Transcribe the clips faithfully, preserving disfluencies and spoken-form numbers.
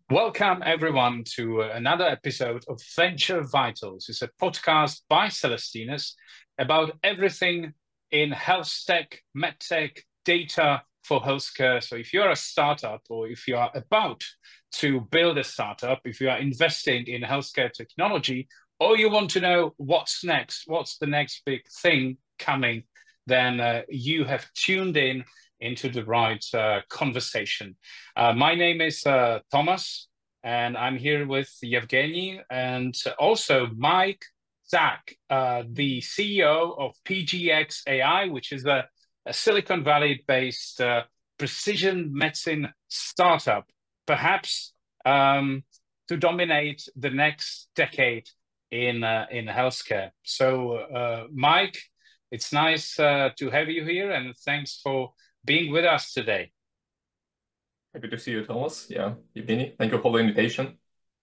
Welcome, everyone, to another episode of Venture Vitals. It's a podcast by Celestinus about everything in health tech, medtech, data for healthcare. So, if you're a startup or if you are about to build a startup, if you are investing in healthcare technology, or you want to know what's next, what's the next big thing coming, then uh, you have tuned in into the right uh, conversation. Uh, my name is uh, Thomas, and I'm here with Yevgeny and also Mike Zak, uh, the C E O of P G X A I, which is a, a Silicon Valley-based uh, precision medicine startup, perhaps um, to dominate the next decade in uh, in healthcare. So, uh, Mike, it's nice uh, to have you here, and thanks for being with us today. Happy to see you, Thomas. Yeah, Evgeny, thank you for the invitation.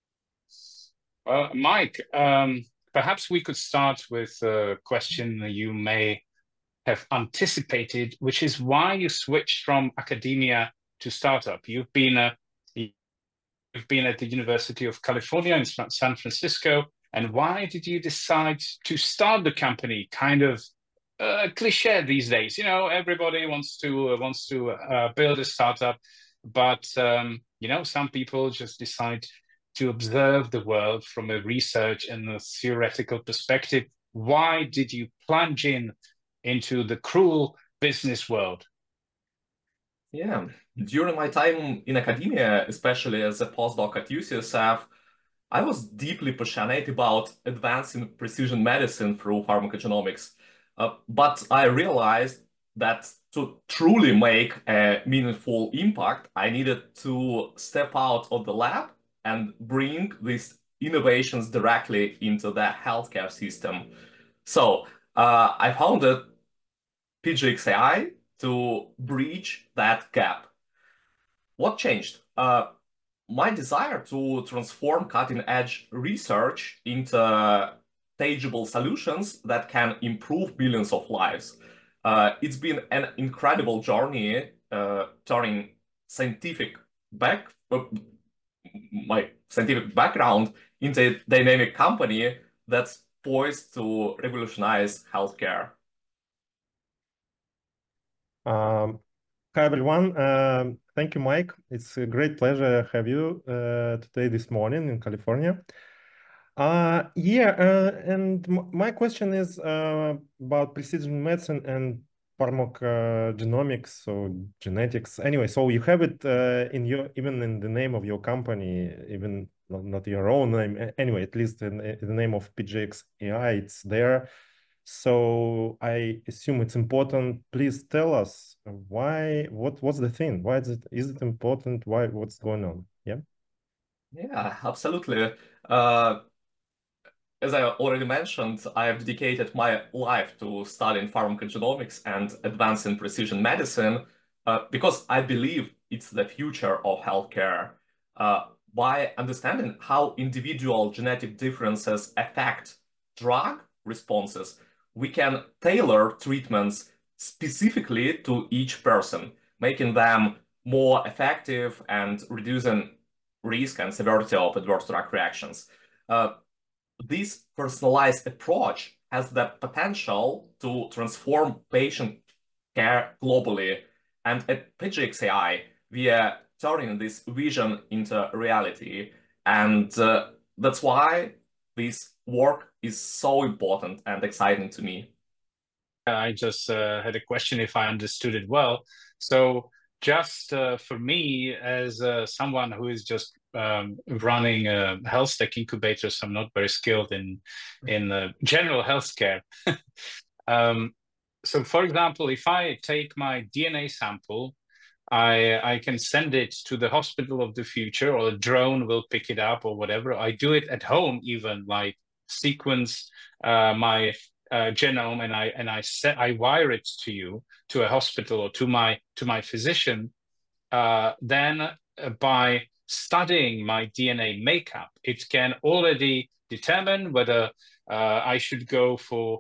Uh, Mike, um, perhaps we could start with a question you may have anticipated, which is why you switched from academia to startup. You've been a, you've been at the University of California in San Francisco, and why did you decide to start the company? Kind of uh, cliche these days, you know. Everybody wants to uh, wants to uh, build a startup, but um, you know, some people just decide to observe the world from a research and a theoretical perspective. Why did you plunge in into the cruel business world? Yeah, during my time in academia, especially as a postdoc at U C S F, I was deeply passionate about advancing precision medicine through pharmacogenomics. Uh, but I realized that to truly make a meaningful impact, I needed to step out of the lab and bring these innovations directly into the healthcare system. So uh, I founded P G X A I to bridge that gap. What changed? Uh, my desire to transform cutting-edge research into tangible solutions that can improve billions of lives. Uh, it's been an incredible journey, uh, turning scientific back, uh, my scientific background into a dynamic company that's poised to revolutionize healthcare. Um, Hi everyone. Um, thank you, Mike. It's a great pleasure to have you uh, today this morning in California. Uh, yeah, uh, and m my question is uh, about precision medicine and pharmacogenomics, so genetics. Anyway, so you have it uh, in your even in the name of your company, even not, not your own name. Anyway, at least in, in the name of P G X A I, it's there. So I assume it's important. Please tell us why, what, what's the thing? Why is it, is it important? Why, what's going on? Yeah. Yeah, absolutely. Uh, as I already mentioned, I have dedicated my life to studying pharmacogenomics and advancing precision medicine uh, because I believe it's the future of healthcare. Uh, by understanding how individual genetic differences affect drug responses, we can tailor treatments specifically to each person, making them more effective and reducing risk and severity of adverse drug reactions. Uh, this personalized approach has the potential to transform patient care globally. And at P G X A I, we are turning this vision into reality. And uh, that's why this work is so important and exciting to me. I just uh, had a question if I understood it well. So, just uh, for me, as uh, someone who is just um, running a health tech incubator, so I'm not very skilled in in uh, general healthcare. um, so, for example, if I take my D N A sample, I I can send it to the hospital of the future, or a drone will pick it up, or whatever. I do it at home, even like sequence uh, my uh, genome, and I and I set I wire it to you to a hospital or to my to my physician. Uh, then uh, by studying my D N A makeup, it can already determine whether uh, I should go for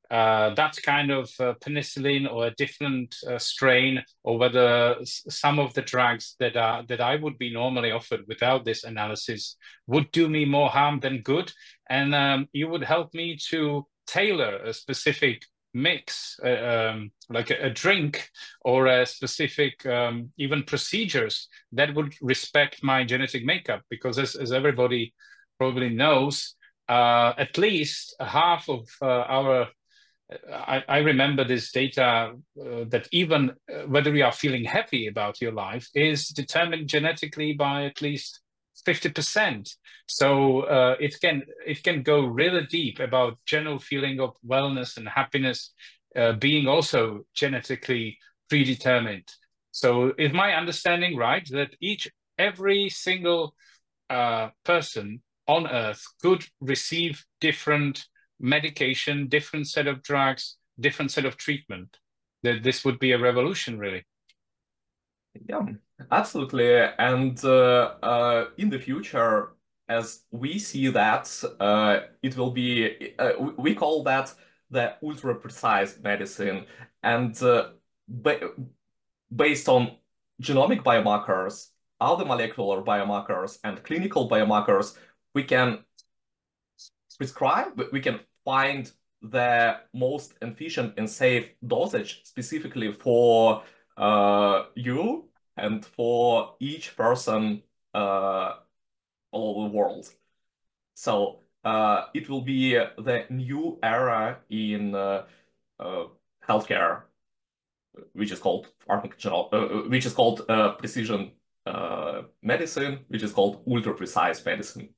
uh, that kind of uh, penicillin or a different uh, strain, or whether some of the drugs that are that I would be normally offered without this analysis would do me more harm than good, and um, you would help me to tailor a specific mix, uh, um, like a, a drink or a specific um, even procedures that would respect my genetic makeup, because as, as everybody probably knows, uh, at least half of uh, our I, I remember this data uh, that even uh, whether you are feeling happy about your life is determined genetically by at least fifty percent. So uh, it can it can go really deep about general feeling of wellness and happiness uh, being also genetically predetermined. So is my understanding right that each every single uh, person on Earth could receive different medication, different set of drugs, different set of treatment? That this would be a revolution, really. Yeah, absolutely. And uh, uh, in the future, as we see that, uh, it will be, uh, we call that the ultra precise medicine. And uh, ba based on genomic biomarkers, other molecular biomarkers, and clinical biomarkers, we can prescribe, we can find the most efficient and safe dosage specifically for uh, you and for each person uh, all over the world. So uh, it will be the new era in uh, uh, healthcare, which is called pharmacogenomics, uh, which is called uh, precision uh, medicine, which is called ultra precise medicine.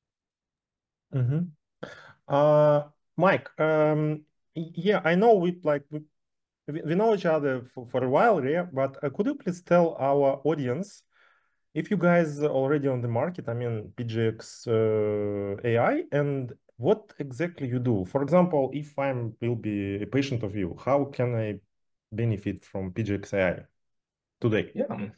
Mm-hmm. Uh, Mike, um, yeah, I know we like we, we know each other for, for a while, yeah, but uh, could you please tell our audience if you guys are already on the market, I mean, P G X uh, A I, and what exactly you do? For example, if I will be a patient of you, how can I benefit from P G X A I today? Yeah.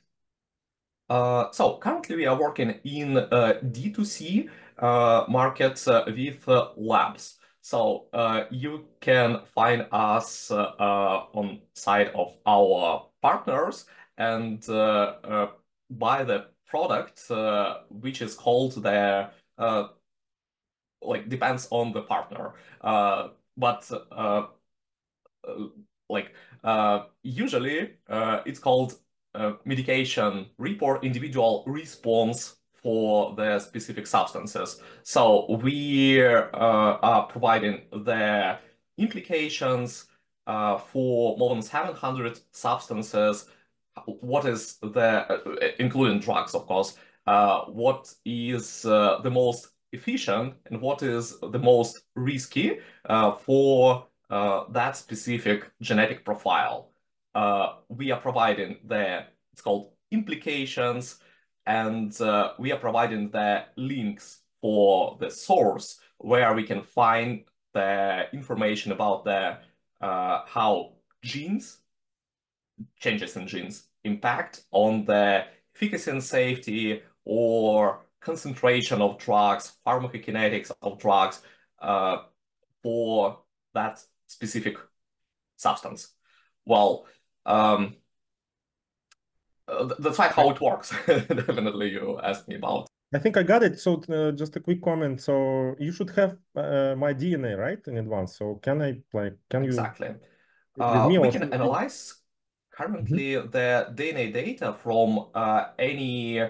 Uh, so currently we are working in uh, D two C uh, markets uh, with uh, labs. So uh, you can find us uh, uh, on side of our partners and uh, uh, buy the product, uh, which is called the uh, like depends on the partner. Uh, but uh, uh, like uh, usually uh, it's called uh, medication report individual response for the specific substances. So we uh, are providing the implications uh, for more than seven hundred substances. What is the, uh, including drugs, of course, uh, what is uh, the most efficient and what is the most risky uh, for uh, that specific genetic profile. Uh, we are providing the, it's called implications, and uh, we are providing the links for the source where we can find the information about the uh, how genes, changes in genes, impact on the efficacy and safety or concentration of drugs, pharmacokinetics of drugs uh, for that specific substance. Well, um, uh, that's like how it works. Definitely, you asked me about. I think I got it. So uh, just a quick comment. So you should have uh, my D N A, right, in advance. So can I like can you Exactly. with Uh, me we or can should I- analyze currently the D N A data from uh, any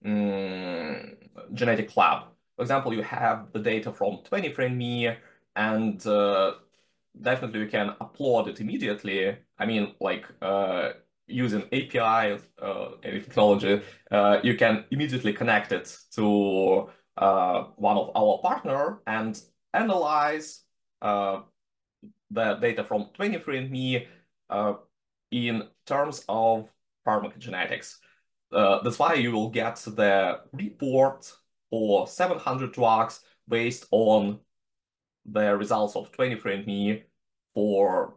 mm, genetic lab. For example, you have the data from twenty-three and me, and uh, definitely you can upload it immediately. I mean, like uh, using A P I, uh, any technology, uh, you can immediately connect it to uh, one of our partner and analyze uh, the data from twenty-three and me uh, in terms of pharmacogenetics. Uh, that's why you will get the report for seven hundred drugs based on the results of twenty-three and me for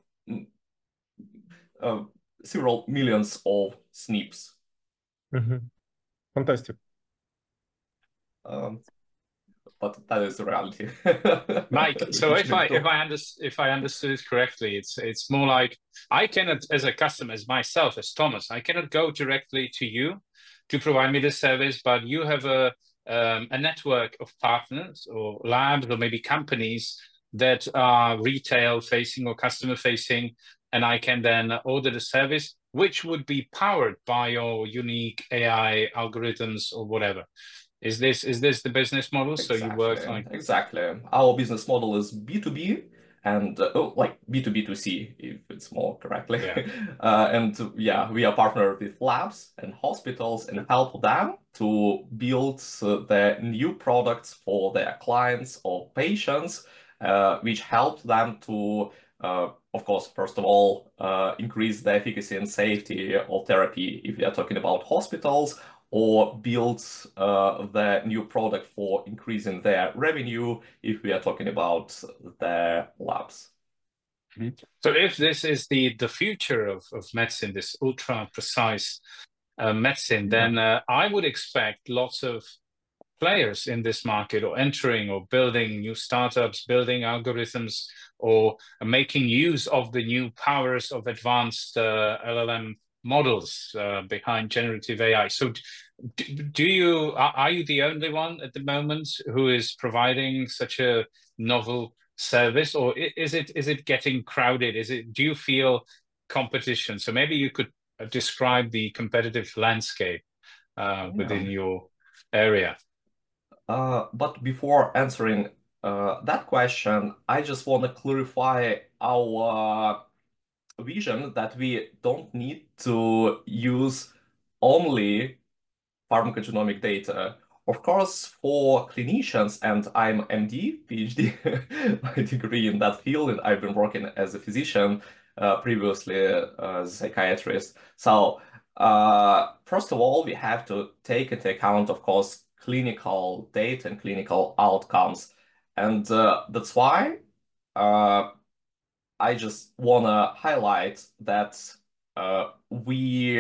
uh, several millions of S N Ps. Mhm. Fantastic. Um, but that is the reality. Mike, so if I Which if I under, if I understood it correctly, it's it's more like I cannot, as a customer, as myself, as Thomas, I cannot go directly to you to provide me this service, but you have a um, a network of partners or labs or maybe companies that are retail facing or customer facing, and I can then order the service, which would be powered by your unique A I algorithms or whatever. Is this is this the business model? So you work Exactly, like exactly. Our business model is B two B and uh, oh, like B two B to C, if it's more correctly. Yeah. uh, and uh, yeah, we are partnered with labs and hospitals and help them to build uh, the new products for their clients or patients, uh, which help them to, uh, of course, first of all, uh, increase the efficacy and safety of therapy if we are talking about hospitals, or build uh, the new product for increasing their revenue if we are talking about their labs. So if this is the the future of, of medicine, this ultra precise uh, medicine, Yeah. then uh, I would expect lots of players in this market or entering or building new startups, building algorithms, or making use of the new powers of advanced uh, L L M models uh, behind generative A I. So do, do you, are you the only one at the moment who is providing such a novel service, or is it is it getting crowded? Is it, do you feel competition? So maybe you could describe the competitive landscape uh, Yeah. within your area. Uh, but before answering uh, that question, I just want to clarify our vision that we don't need to use only pharmacogenomic data. Of course, for clinicians, and I'm M D, PhD, my degree in that field, and I've been working as a physician uh, previously uh, as a psychiatrist. So, uh, first of all, we have to take into account, of course, clinical data and clinical outcomes. And uh, that's why uh, I just want to highlight that uh, we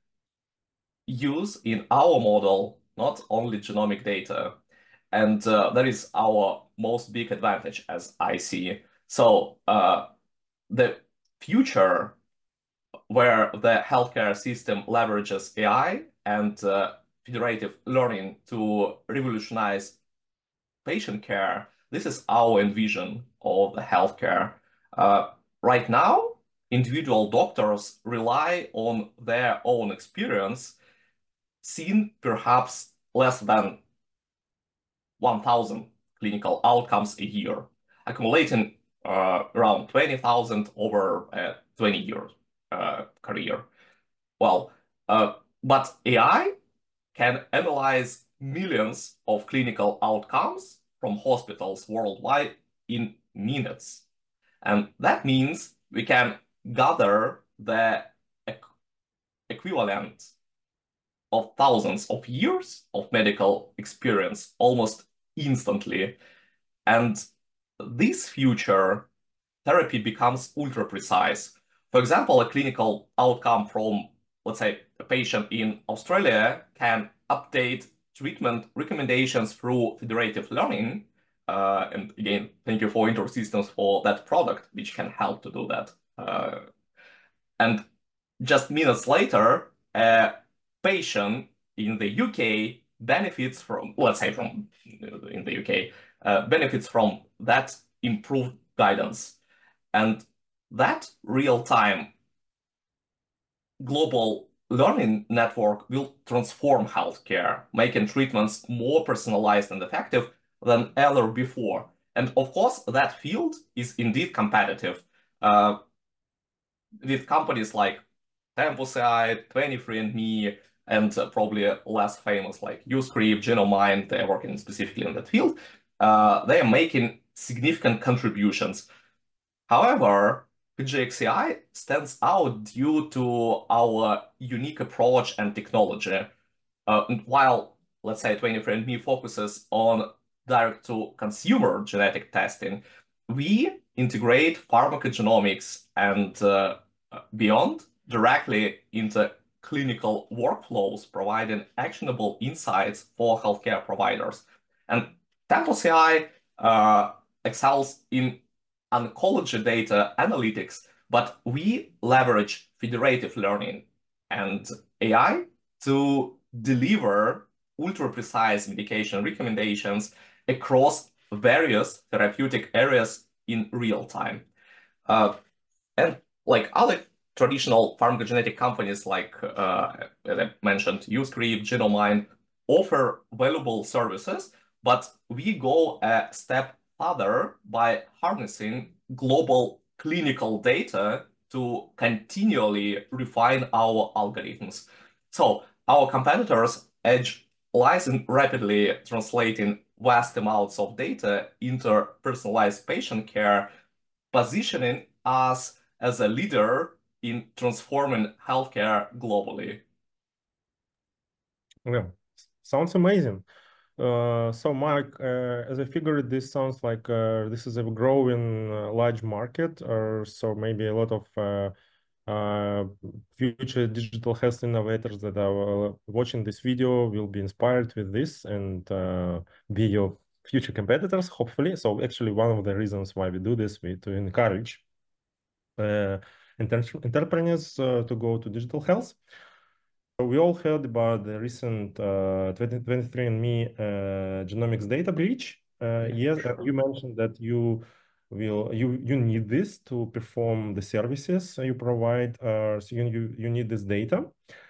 use in our model not only genomic data, and uh, that is our most big advantage as I see. So uh, the future where the healthcare system leverages A I and uh, federative learning to revolutionize patient care, this is our envision of the healthcare. Uh, right now, individual doctors rely on their own experience, seen perhaps less than one thousand clinical outcomes a year, accumulating uh, around twenty thousand over a twenty year uh, career. Well, uh, but A I can analyze millions of clinical outcomes from hospitals worldwide in minutes. And that means we can gather the equ equivalent of thousands of years of medical experience almost instantly. And this future therapy becomes ultra precise. For example, a clinical outcome from, let's say, a patient in Australia can update treatment recommendations through federative learning. Uh, and again, thank you for InterSystems for that product, which can help to do that. Uh, and just minutes later, a patient in the U K benefits from, let's say from in the U K, uh, benefits from that improved guidance. And that real-time global learning network will transform healthcare, making treatments more personalized and effective than ever before. And of course, that field is indeed competitive uh, with companies like Tempus A I, twenty-three and me, and uh, probably less famous like YouScript, Genomind, they're working specifically in that field. Uh, they are making significant contributions. However, P G X A I stands out due to our unique approach and technology. Uh, while, let's say, twenty-three and me focuses on direct-to-consumer genetic testing, we integrate pharmacogenomics and uh, beyond directly into clinical workflows, providing actionable insights for healthcare providers. And Tempus A I uh, excels in oncology data analytics, but we leverage federative learning and A I to deliver ultra-precise medication recommendations across various therapeutic areas in real time. Uh, and like other traditional pharmacogenetic companies like, uh, as I mentioned, YouScript, Genomind, offer valuable services, but we go a step further by harnessing global clinical data to continually refine our algorithms. So our competitors' edge lies in rapidly translating vast amounts of data into personalized patient care, positioning us as a leader in transforming healthcare globally. Yeah, sounds amazing. Uh, so, Mike, uh, as I figured, this sounds like uh, this is a growing uh, large market, or so maybe a lot of uh, uh, future digital health innovators that are watching this video will be inspired with this and uh, be your future competitors, hopefully. So, actually, one of the reasons why we do this is to encourage uh, entrepreneurs uh, to go to digital health. We all heard about the recent uh, twenty-three and me uh, genomics data breach. Uh, yes, Sure. you mentioned that you will you you need this to perform the services you provide. Uh, so you, you you need this data.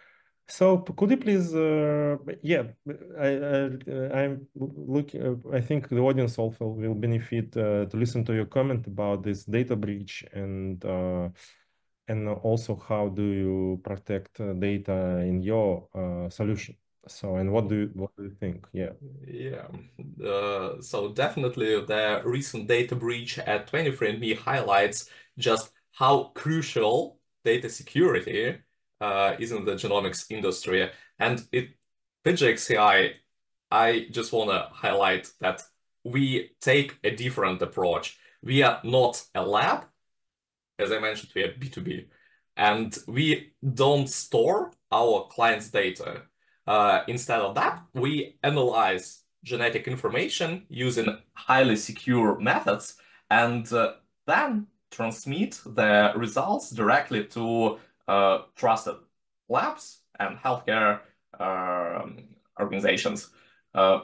So could you please? Uh, yeah, I, I I'm looking. I think the audience also will benefit uh, to listen to your comment about this data breach and. Uh, and also how do you protect uh, data in your uh, solution? So, and what do you, what do you think? Yeah. Yeah. Uh, so definitely the recent data breach at twenty-three and me highlights just how crucial data security uh, is in the genomics industry. And it PGXCI, I just want to highlight that we take a different approach. We are not a lab. As I mentioned, we are B two B, and we don't store our clients' data. Uh, instead of that, we analyze genetic information using highly secure methods and uh, then transmit the results directly to uh, trusted labs and healthcare uh, organizations. Uh,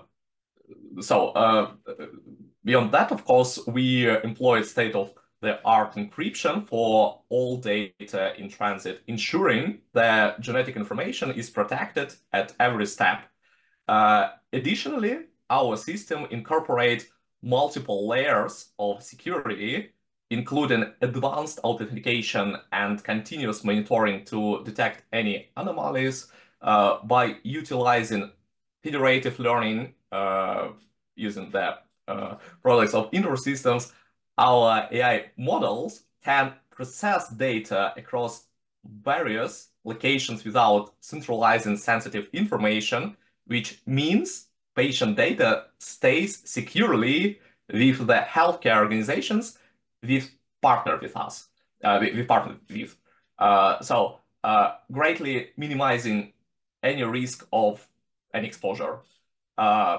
so uh, beyond that, of course, we employ state-of-the-art encryption for all data in transit, ensuring that genetic information is protected at every step. Uh, additionally, our system incorporates multiple layers of security, including advanced authentication and continuous monitoring to detect any anomalies uh, by utilizing federative learning uh, using the uh, products of InterSystems. Our A I models can process data across various locations without centralizing sensitive information, which means patient data stays securely with the healthcare organizations we've partnered with us, uh, we, we partnered with. Uh, so uh, greatly minimizing any risk of an exposure. Uh,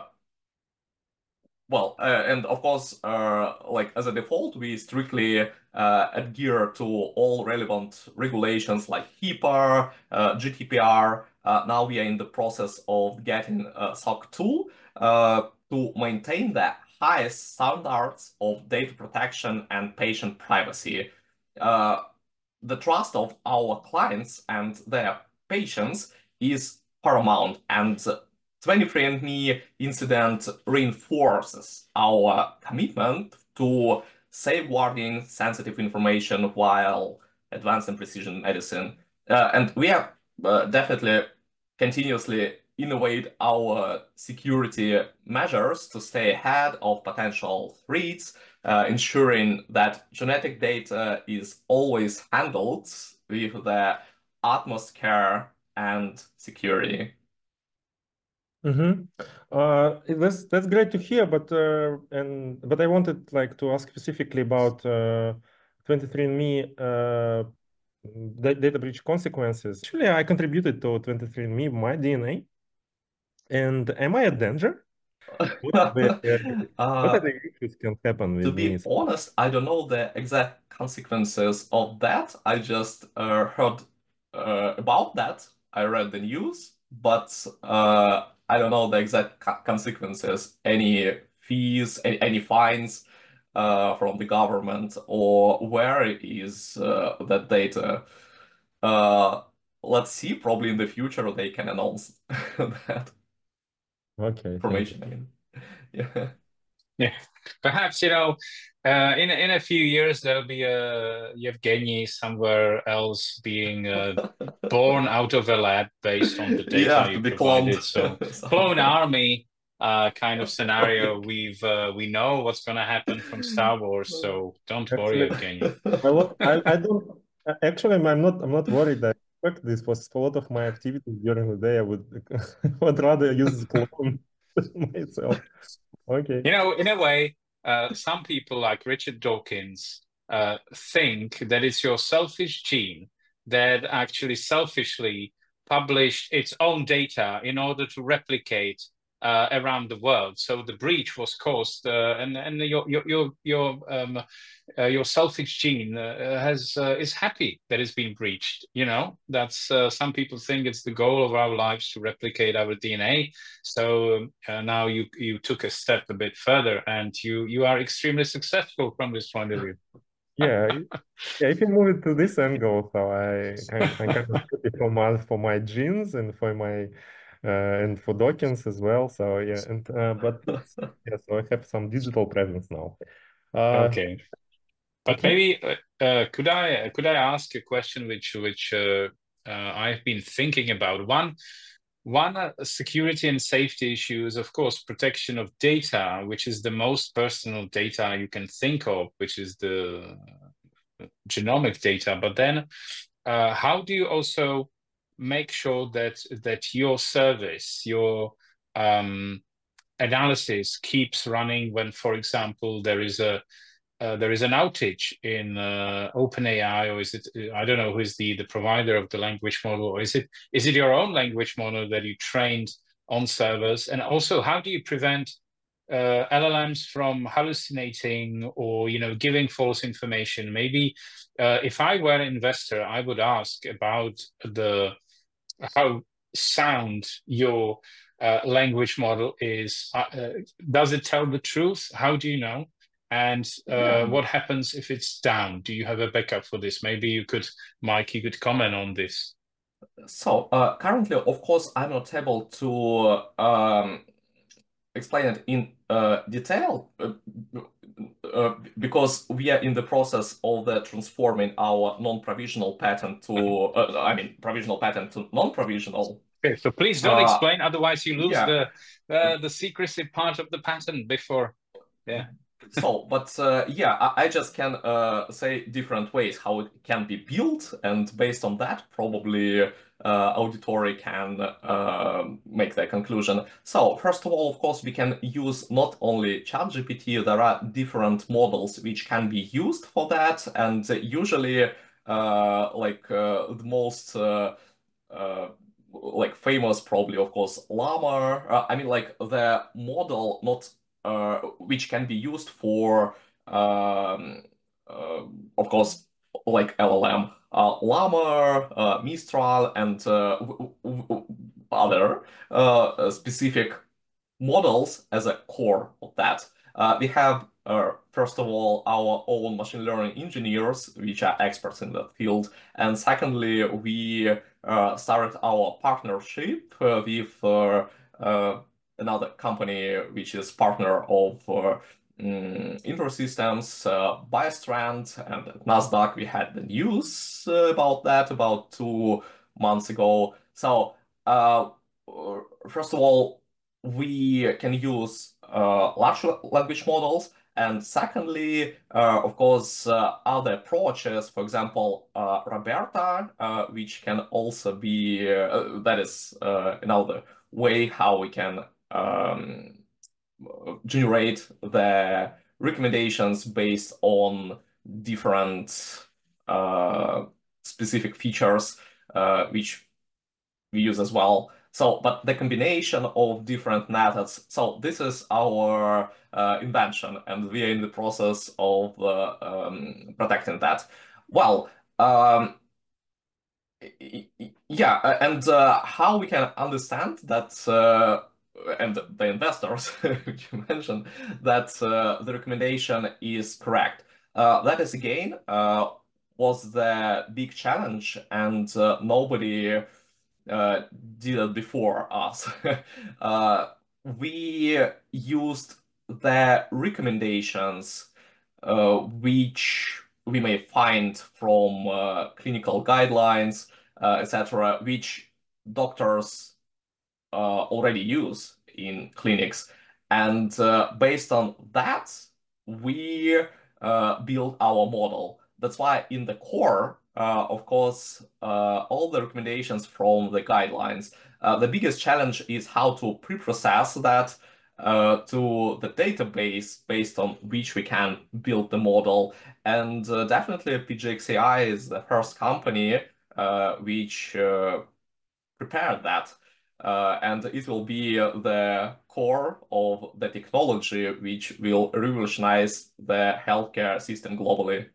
well, uh, and of course, uh, like as a default, we strictly uh, adhere to all relevant regulations like HIPAA, uh, G D P R. Uh, now we are in the process of getting uh, S O C two uh, to maintain the highest standards of data protection and patient privacy. Uh, the trust of our clients and their patients is paramount, and twenty-three and me incident reinforces our commitment to safeguarding sensitive information while advancing precision medicine. Uh, and we are uh, definitely continuously innovate our security measures to stay ahead of potential threats, uh, ensuring that genetic data is always handled with the utmost care and security. Mm-hmm. Uh, that's that's great to hear, but uh, and but I wanted like to ask specifically about uh, twenty-three and me uh, data breach consequences. Actually, I contributed to twenty-three and me my D N A, and am I a danger? what are the uh, what are Uh, the issues can happen to with be this? honest, I don't know the exact consequences of that. I just uh, heard uh, about that. I read the news, but uh, I don't know the exact co- consequences, any fees, any, any fines uh, from the government, or where is uh, that data. Uh, let's see, probably in the future they can announce that Okay, thank you. information. I mean, yeah. Yeah, perhaps, you know, uh, in in a few years there'll be a Yevgeny somewhere else being uh, born out of a lab based on the data Yeah, to you be cloned provided. So, clone somewhere. army uh, kind of scenario. Like, We've uh, we know what's going to happen from Star Wars, so don't worry, Actually, Evgeny. a lot. I, I don't. a- Actually, I'm not. I'm not worried. I expect this was a lot of my activities during the day. I would would rather use clone myself. Okay. You know, in a way, uh, some people like Richard Dawkins uh, think that it's your selfish gene that actually selfishly published its own data in order to replicate uh, around the world. So the breach was caused, uh, and and your your your your um, uh, your selfish gene uh, has uh, is happy that it's been breached. You know, that's uh, some people think it's the goal of our lives to replicate our D N A. So uh, now you you took a step a bit further, and you you are extremely successful from this point of view. Yeah. Yeah. If you move it to this angle, so I I'm, I'm kind of happy for my for my genes and for my uh, and for Dawkins as well. So yeah. And uh, but it's yeah. So I have some digital presence now. Uh. Okay, but Okay. maybe uh, uh, could I could I ask a question which which uh, uh, I've been thinking about? One one uh, security and safety issue is, of course, protection of data, which is the most personal data you can think of, which is the genomic data. But then, uh, how do you also make sure that that your service, your um, analysis keeps running when, for example, there is a uh, there is an outage in uh, OpenAI, or is it, I don't know who is the the provider of the language model, or is it is it your own language model that you trained on servers? And also, how do you prevent uh, L L Ms from hallucinating or, you know, giving false information? Maybe uh, if I were an investor, I would ask about the how sound your uh, language model is. Uh, uh, does it tell the truth? How do you know? And uh, yeah. what happens if it's down? Do you have a backup for this? Maybe you could, Mike, you could comment on this. So uh, currently, of course, I'm not able to um, explain it in uh, detail uh, uh, because we are in the process of the transforming our non-provisional patent to, Mhm. uh, I mean, provisional patent to non-provisional. Okay, so please don't Uh, explain, otherwise you lose yeah. the uh, the secrecy part of the patent before. Yeah. So, but uh, yeah, I, I just can uh, say different ways how it can be built, and based on that, probably uh, auditory can uh, make their conclusion. So, first of all, of course, we can use not only ChatGPT, there are different models which can be used for that, and usually, uh, like uh, the most uh, uh, like famous, probably, of course, Llama. Uh, I mean, like the model, not uh, which can be used for, um, uh, of course, like L L M, uh, Llama, uh, Mistral, and uh, w- w- other uh, specific models as a core of that. Uh, we have, uh, first of all, our own machine learning engineers, which are experts in that field. And secondly, we uh, started our partnership uh, with uh, uh, another company, which is partner of uh, um, InfoSystems, uh, Biostrand, and at Nasdaq we had the news uh, about that about two months ago. So, uh, first of all, we can use uh, large language models. And secondly, uh, of course, uh, other approaches, for example, uh, Roberta, uh, which can also be, uh, that is uh, another way how we can um, generate the recommendations based on different uh, specific features, uh, which we use as well. So, but the combination of different methods. So this is our uh, invention, and we are in the process of uh, um, protecting that. Well, um, yeah, uh, and uh, how we can understand that, uh, and the investors, which you mentioned, that uh, the recommendation is correct. Uh, that is again uh, was the big challenge, and uh, nobody uh, did it before us. uh, we used the recommendations uh, which we may find from uh, clinical guidelines, uh, et cetera, which doctors uh, already use in clinics. And uh, based on that, we uh, build our model. That's why in the core, uh, of course, uh, all the recommendations from the guidelines. Uh, the biggest challenge is how to pre-process that uh, to the database based on which we can build the model. And uh, definitely P G X A I is the first company uh, which uh, prepared that. Uh, and it will be uh, the core of the technology which will revolutionize the healthcare system globally.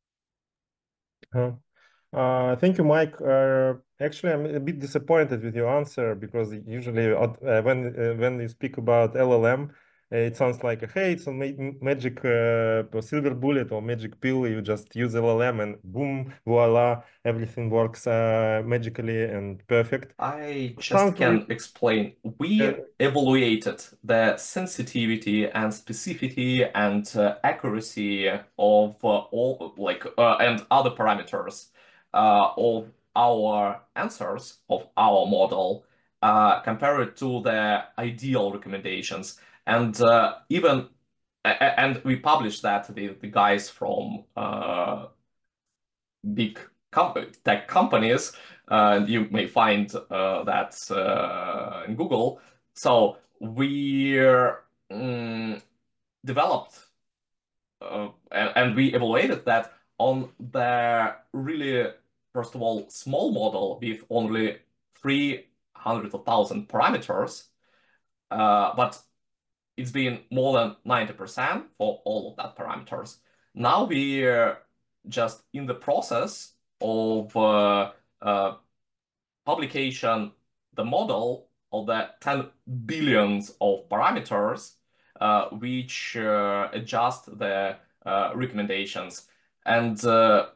Uh, uh, thank you, Mike. Uh, actually, I'm a bit disappointed with your answer because usually uh, when uh, when you speak about L L M, uh, it sounds like, hey, it's a ma magic uh, silver bullet or magic pill. You just use L L M and boom, voila, everything works uh, magically and perfect. I just Sounds can really- explain. We Uh, evaluated the sensitivity and specificity and uh, accuracy of uh, all like uh, and other parameters uh, of our answers of our model uh, compared to the ideal recommendations. And uh, even a- a- and we published that with the guys from uh, big com tech companies. Uh, you may find uh, that uh, in Google. So we um, developed uh, and, and we evaluated that on the really, first of all, small model with only three hundred thousand parameters. Uh, but it's been more than ninety percent for all of that parameters. Now we're just in the process of uh, uh, publication, the model of the ten billions of parameters, uh, which uh, adjust the uh, recommendations. And uh,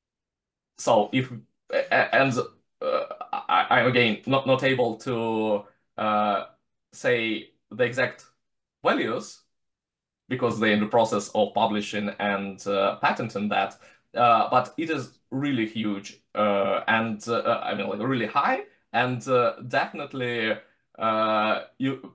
so if, and uh, I, I'm again not, not able to uh, say the exact values because they're in the process of publishing and uh, patenting that. Uh, but it is really huge uh, and uh, I mean like really high and uh, definitely uh, you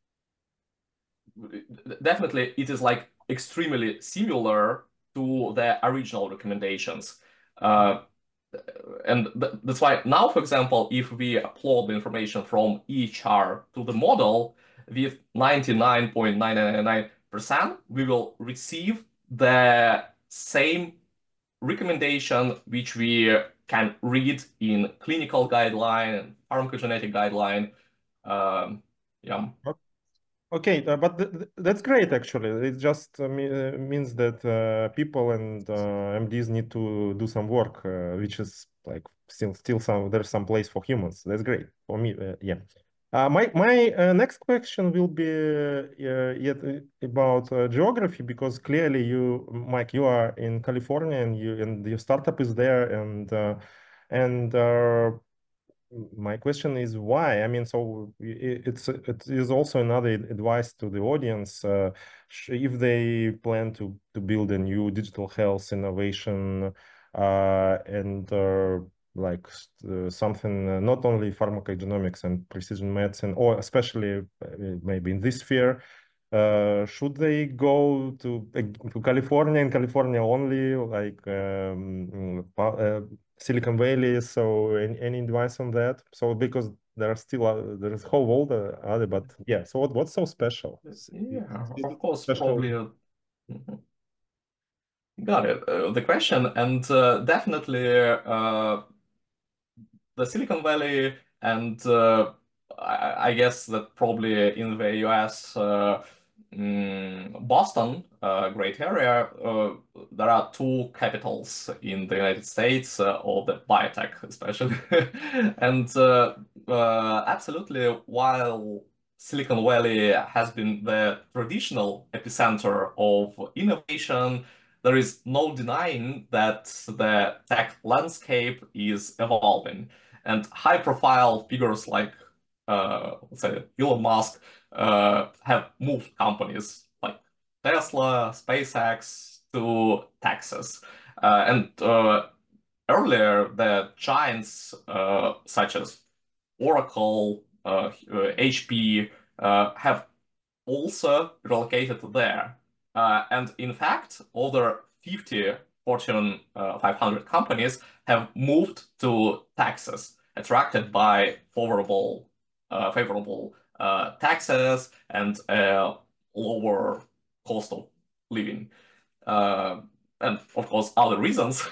definitely it is like extremely similar to the original recommendations. Uh, and th that's why now, for example, if we upload the information from E H R to the model with ninety-nine point nine nine nine percent, we will receive the same recommendation which we can read in clinical guideline and pharmacogenetic guideline. Um, yeah. Okay, uh, but th th that's great actually. It just uh, me uh, means that uh, people and uh, M Ds need to do some work, uh, which is like still still some there's some place for humans. That's great for me. Uh, yeah. Uh, my my uh, next question will be uh, yet uh, about uh, geography because clearly you, Mike, you are in California and you and your startup is there and uh, and uh, my question is why? I mean, so it's it is also another advice to the audience uh, if they plan to to build a new digital health innovation uh, and uh, like uh, something uh, not only pharmacogenomics and precision medicine, or especially uh, maybe in this sphere. Uh, should they go to to California and California only, like um, uh, Silicon Valley? So any, any advice on that? So because there are still uh, there is whole world uh, other, but yeah. So what, what's so special? Yeah, Is of it course, special? probably. Uh, mhm. Got it. Uh, the question, and uh, definitely uh, the Silicon Valley and uh, I, I guess that probably in the U S, uh, mm, Boston, a great area, uh, there are two capitals in the United States uh, of the biotech, especially. And uh, uh, absolutely, while Silicon Valley has been the traditional epicenter of innovation, there is no denying that the tech landscape is evolving. And high-profile figures like, uh, let's say, Elon Musk uh, have moved companies like Tesla, SpaceX to Texas. Uh, and uh, earlier, the giants uh, such as Oracle, uh, uh, H P uh, have also relocated there. Uh, and in fact, over fifty Fortune uh, five hundred companies have moved to Texas, attracted by favorable, uh, favorable uh, taxes and uh, lower cost of living. Uh, and of course, other reasons.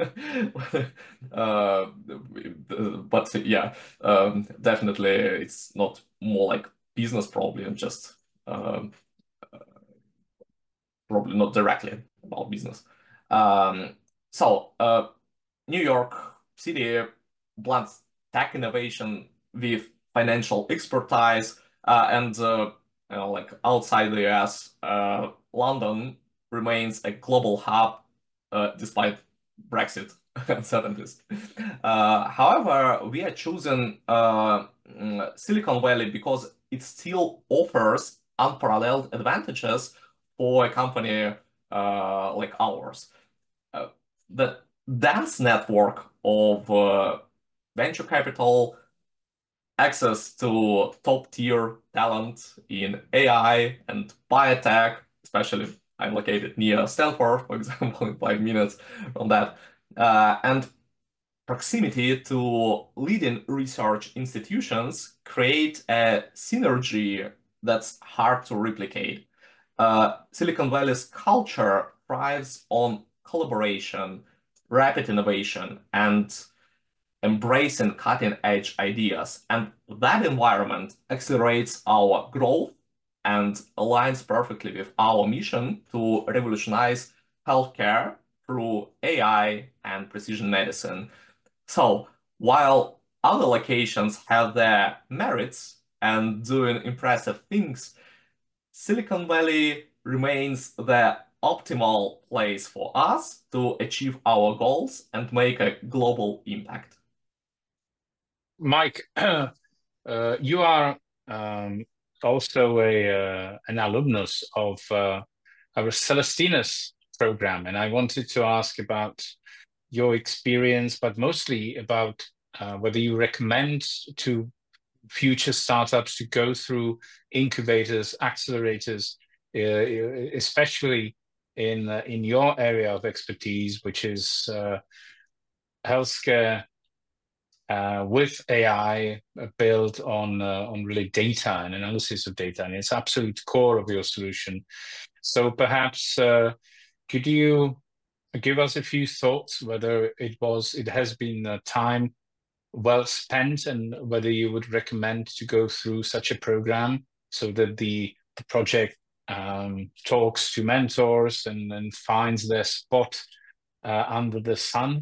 uh, but yeah, um, definitely it's not more like business problem, just um, probably not directly about business. Um, so, uh, New York City blends tech innovation with financial expertise, uh, and uh, you know, like outside the U S, uh, London remains a global hub uh, despite Brexit uncertainties. Uh, however, we are choosing uh, mm, Silicon Valley because it still offers unparalleled advantages for a company uh, like ours. Uh, the dense network of uh, venture capital, access to top-tier talent in A I and biotech, especially I'm located near Stanford, for example, in five minutes from that, uh, and proximity to leading research institutions create a synergy that's hard to replicate. Uh, Silicon Valley's culture thrives on collaboration, rapid innovation, and embracing cutting-edge ideas. And that environment accelerates our growth and aligns perfectly with our mission to revolutionize healthcare through A I and precision medicine. So while other locations have their merits and doing impressive things, Silicon Valley remains the optimal place for us to achieve our goals and make a global impact. Mike, uh, you are um, also a uh, an alumnus of uh, our Celestinus program, and I wanted to ask about your experience, but mostly about uh, whether you recommend to future startups to go through incubators, accelerators, uh, especially in uh, in your area of expertise, which is uh, healthcare uh, with A I built on uh, on really data and analysis of data, and it's absolute core of your solution. So perhaps uh, could you give us a few thoughts whether it was it has been a time well spent and whether you would recommend to go through such a program so that the, the project um, talks to mentors and, and finds their spot uh, under the sun?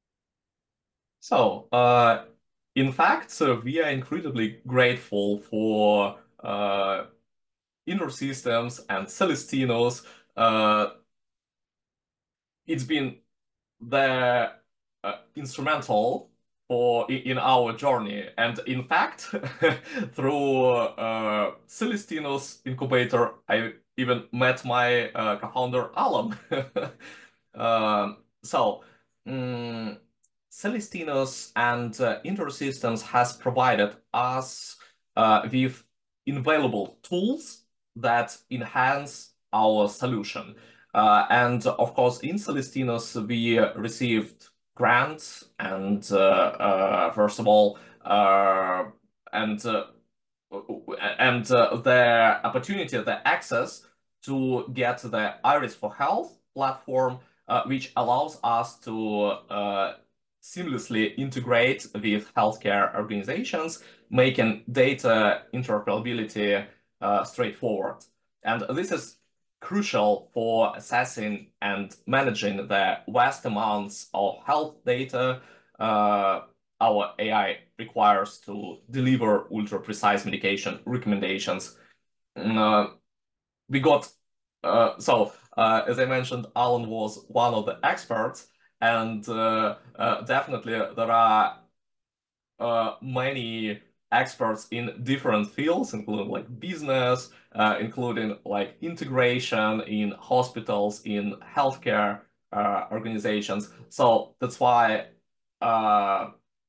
So, uh, in fact, uh, we are incredibly grateful for uh, InterSystems and Celestinus. Uh, it's been the uh, instrumental for in our journey, and in fact, through uh, Celestinus incubator, I even met my uh, co-founder Alan. uh, so. Um, Celestinus and uh, InterSystems has provided us uh, with invaluable tools that enhance our solution. Uh, and of course, in Celestinus, we received grants and, uh, uh, first of all, uh, and uh, and uh, the opportunity, the access to get the Iris for Health platform, uh, which allows us to uh, seamlessly integrate with healthcare organizations, making data interoperability uh, straightforward. And this is crucial for assessing and managing the vast amounts of health data uh, our A I requires to deliver ultra-precise medication recommendations. Uh, we got, uh, so uh, as I mentioned, Alan was one of the experts, and uh, uh, definitely there are uh, many experts in different fields, including like business, uh, including like integration in hospitals, in healthcare uh, organizations. So that's why uh,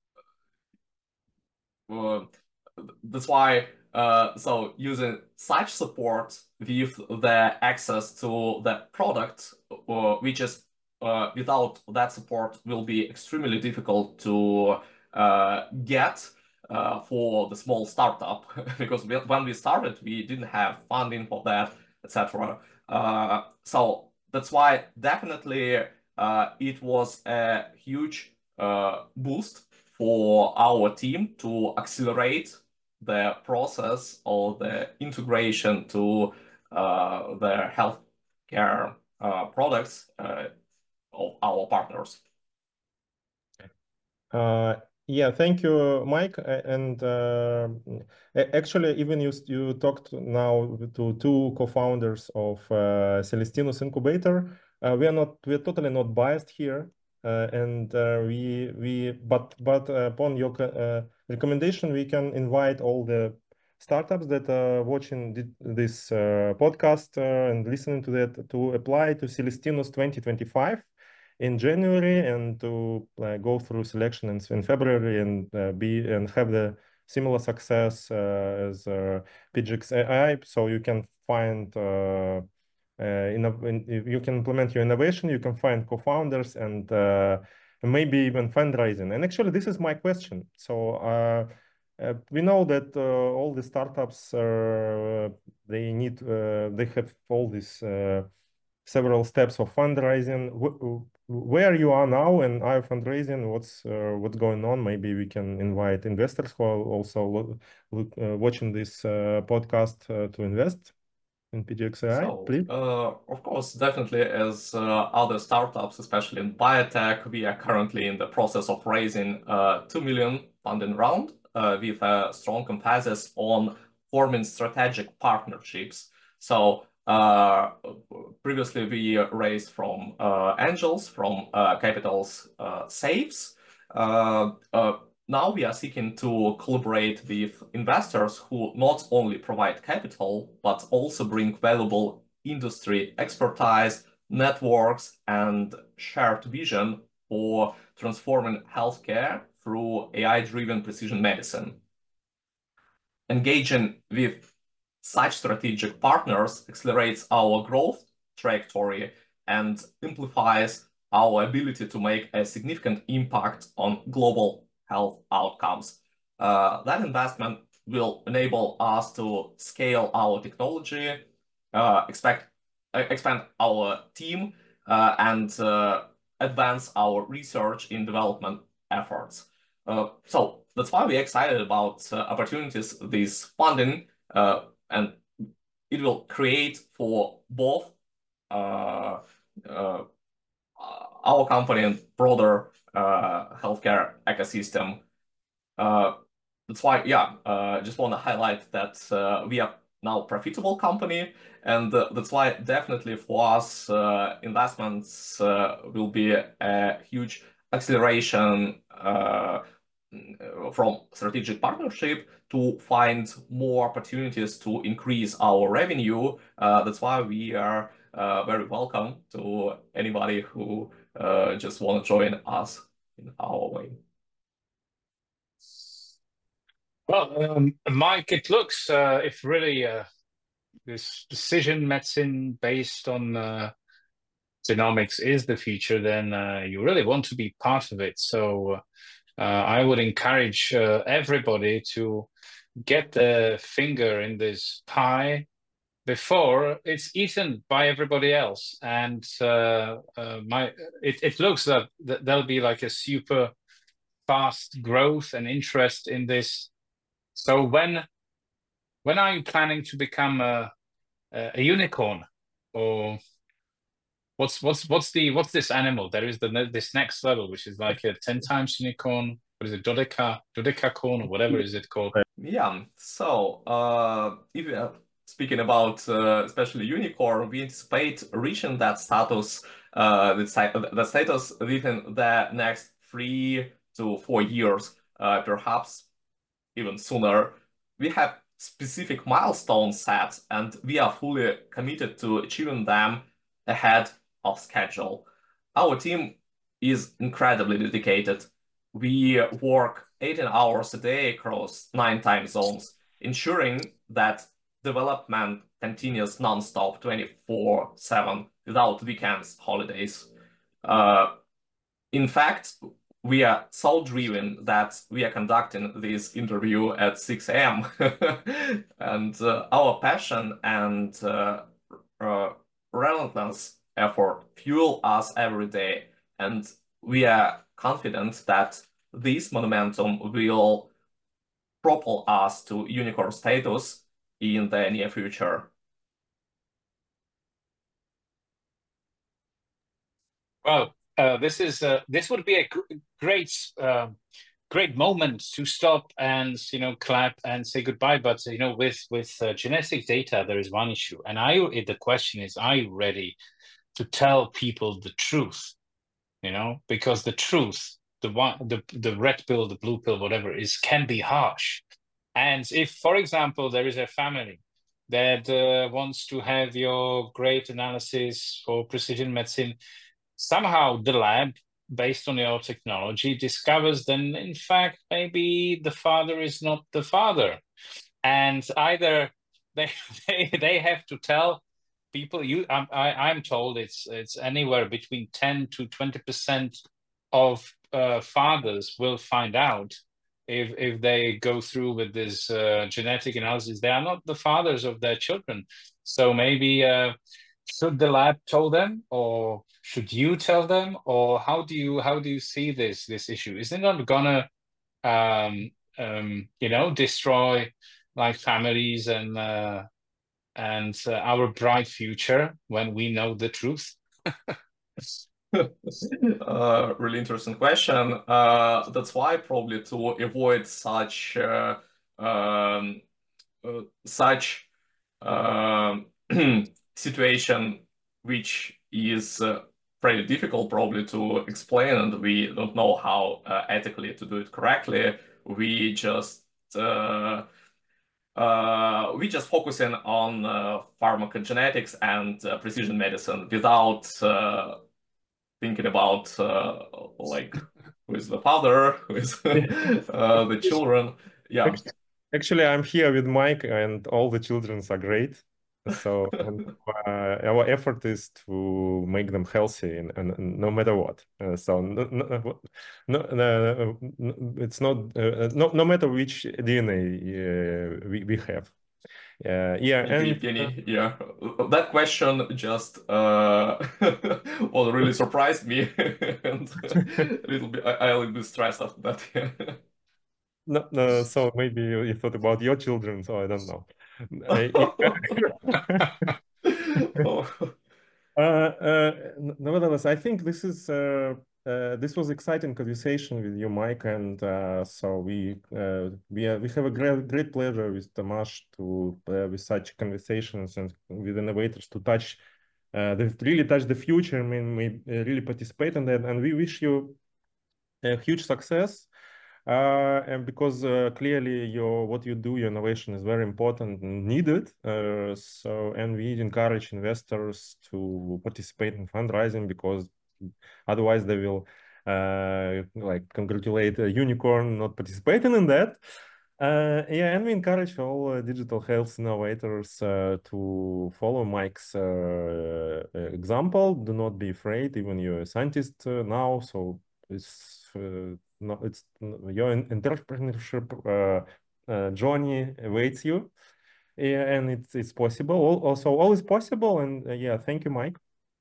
uh, that's why uh, so using such support with the access to the product, uh, which is uh, without that support will be extremely difficult to uh, get uh, for the small startup because we, when we started we didn't have funding for that, et cetera. Uh, so that's why definitely uh, it was a huge uh, boost for our team to accelerate the process of the integration to uh, the healthcare uh, products uh, of our partners. Uh, yeah, thank you, Mike. And uh, actually, even you you talked now to two co-founders of uh, Celestinus Incubator. Uh, we are not we are totally not biased here, uh, and uh, we we but but uh, upon your uh, recommendation, we can invite all the startups that are watching this uh, podcast uh, and listening to that to apply to Celestinus twenty twenty-five. In January, and to uh, go through selection in, in February and uh, be and have the similar success uh, as uh, P G X A I. So you can find uh, uh, in, in, you can implement your innovation. You can find co-founders and uh, maybe even fundraising. And actually, this is my question. So uh, uh, we know that uh, all the startups uh, they need uh, they have all these uh, several steps of fundraising. Where you are now and are fundraising, what's uh, what's going on? Maybe we can invite investors who are also look, look, uh, watching this uh, podcast uh, to invest in P G X A I, so, please. Uh, of course, definitely as uh, other startups, especially in biotech, we are currently in the process of raising a two million funding round uh, with a strong emphasis on forming strategic partnerships. So uh, previously we raised from uh, angels, from uh, Capital's uh, safes. Uh, uh, now we are seeking to collaborate with investors who not only provide capital, but also bring valuable industry expertise, networks, and shared vision for transforming healthcare through A I-driven precision medicine. Engaging with such strategic partners accelerates our growth trajectory and amplifies our ability to make a significant impact on global health outcomes. Uh, that investment will enable us to scale our technology, uh, expect, uh, expand our team, uh, and uh, advance our research in development efforts. Uh, so that's why we're excited about uh, opportunities this funding, uh, and it will create for both uh, uh, our company and broader uh, healthcare ecosystem. Uh, that's why, yeah, I uh, just want to highlight that uh, we are now a profitable company, and uh, that's why definitely for us, uh, investments uh, will be a huge acceleration uh, from strategic partnership to find more opportunities to increase our revenue. Uh, that's why we are uh, very welcome to anybody who uh, just want to join us in our way. Well, um, Mike, it looks uh, if really uh, this precision medicine based on uh, genomics is the future, then uh, you really want to be part of it. So uh, I would encourage uh, everybody to get their finger in this pie before it's eaten by everybody else. And uh, uh, my it, it looks that, that there'll be like a super fast growth and interest in this So when when are you planning to become a a, a unicorn, or what's what's what's the what's this animal? There is the this next level, which is like a ten times unicorn. What is it, dodeca dodecacorn or whatever is it called? Yeah. So uh, if we are speaking about uh, especially unicorn, we anticipate reaching that status, uh, the, the status within the next three to four years, uh, perhaps even sooner. We have specific milestones set, and we are fully committed to achieving them ahead of schedule. Our team is incredibly dedicated. We work eighteen hours a day across nine time zones, ensuring that development continues non-stop twenty-four seven without weekends, holidays. Uh, in fact, we are so driven that we are conducting this interview at six A M and uh, our passion and uh, uh, relentless effort fuel us every day. And we are confident that this momentum will propel us to unicorn status in the near future. Well, uh, this is uh, this would be a gr great uh, great moment to stop and you know clap and say goodbye. But you know, with with uh, genetic data, there is one issue, and I the question is, are you ready to tell people the truth? You know, because the truth, the one, the the red pill, the blue pill, whatever is, can be harsh. And if, for example, there is a family that uh, wants to have your great analysis for precision medicine, somehow the lab, based on your technology, discovers then, in fact, maybe the father is not the father. And either they they, they have to tell people, you I'm, I, I'm told it's it's anywhere between ten to twenty percent of uh, fathers will find out if if they go through with this uh, genetic analysis, they are not the fathers of their children. So maybe uh, should the lab tell them, or should you tell them, or how do you how do you see this this issue? Isn't it not gonna um, um, you know destroy like families and uh, and uh, our bright future when we know the truth? Uh, really interesting question. Uh, that's why probably to avoid such uh, um, uh, such um situation, which is uh, pretty difficult probably to explain, and we don't know how uh, ethically to do it correctly. We just uh, uh, we just focusing on uh, pharmacogenetics and uh, precision medicine without uh, thinking about uh, like who is the father, who is uh, the children. Yeah. Actually, I'm here with Mike, and all the children are great. So and, uh, our effort is to make them healthy, and, and, and no matter what. Uh, so no, no, no, no, it's not uh, no no matter which D N A uh, we we have. Uh, yeah, and Evgeny, yeah, that question just uh, well really surprised me, and a little bit. I, I a little bit stressed after that. Yeah. No, no, so maybe you thought about your children, so I don't know. Oh. Uh, uh, nevertheless, I think this is uh, uh, this was exciting conversation with you, Mike, and uh, so we uh, we uh, we have a great great pleasure with Tomasz to uh, with such conversations and with innovators to touch uh, that really touch the future. I mean, we uh, really participate in that, and we wish you a huge success. Uh, and because uh, clearly your what you do, your innovation is very important and needed. Uh, so, and we encourage investors to participate in fundraising, because otherwise they will uh, like congratulate a unicorn not participating in that. Uh, yeah, and we encourage all uh, digital health innovators uh, to follow Mike's uh, example. Do not be afraid, even you're a scientist uh, now. So it's uh, no, it's your entrepreneurship uh, uh, journey awaits you, yeah, and it's it's possible. Also, all is possible. And uh, yeah, thank you, Mike.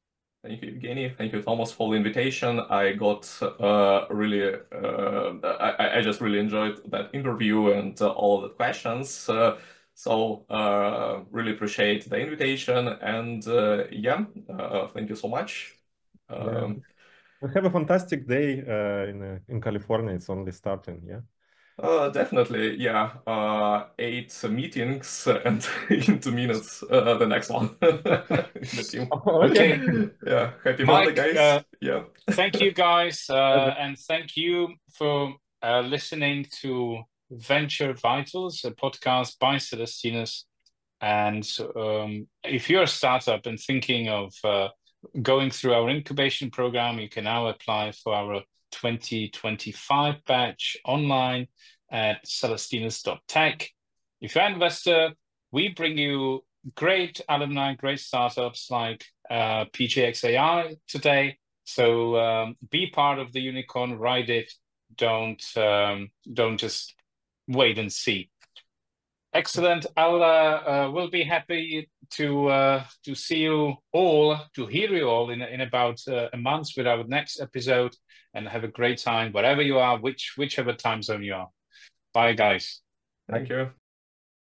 Thank you, Evgeny. Thank you, Thomas, for the invitation. I got uh, really, uh, I, I just really enjoyed that interview and uh, all the questions. Uh, so uh, really appreciate the invitation. And uh, yeah, uh, thank you so much. Um, yeah. We have a fantastic day uh, in uh, in California. It's only starting, yeah. Uh, definitely, yeah. Uh, eight meetings and in two minutes, uh, the next one in the team. Okay. Yeah, happy Mike, birthday, guys. uh, yeah. Thank you, guys, uh, and thank you for uh, listening to Venture Vitals, a podcast by Celestinus. And um, if you're a startup and thinking of uh, going through our incubation program, you can now apply for our twenty twenty-five batch online at celestinus dot tech. If you're an investor, we bring you great alumni, great startups like uh, P J X A I today. So um, be part of the unicorn, ride it. Don't um, don't just wait and see. Excellent. I'll uh, uh, will be happy to uh, to see you all, to hear you all in in about uh, a month with our next episode, and have a great time wherever you are, which whichever time zone you are. Bye, guys. Thank you.